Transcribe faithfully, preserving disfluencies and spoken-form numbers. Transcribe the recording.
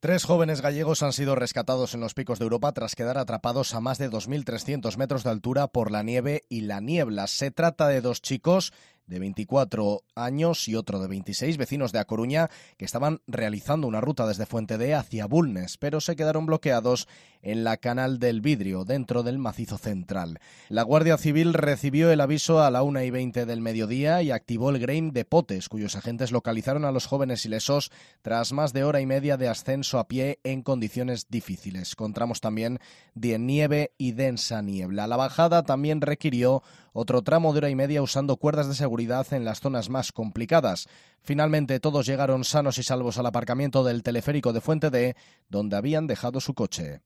Tres jóvenes gallegos han sido rescatados en los picos de Europa tras quedar atrapados a más de dos mil trescientos metros de altura por la nieve y la niebla. Se trata de dos chicos de veinticuatro años y otro de veintiséis, vecinos de A Coruña, que estaban realizando una ruta desde Fuentedea hacia Bulnes, pero se quedaron bloqueados en la Canal del Vidrio, dentro del Macizo Central. La Guardia Civil recibió el aviso a la una y veinte del mediodía y activó el Grain de Potes, cuyos agentes localizaron a los jóvenes ilesos tras más de hora y media de ascenso a pie en condiciones difíciles, con tramos también de nieve y densa niebla. La bajada también requirió otro tramo de hora y media usando cuerdas de seguridad en las zonas más complicadas. Finalmente todos llegaron sanos y salvos al aparcamiento del teleférico de Fuentedea, donde habían dejado su coche.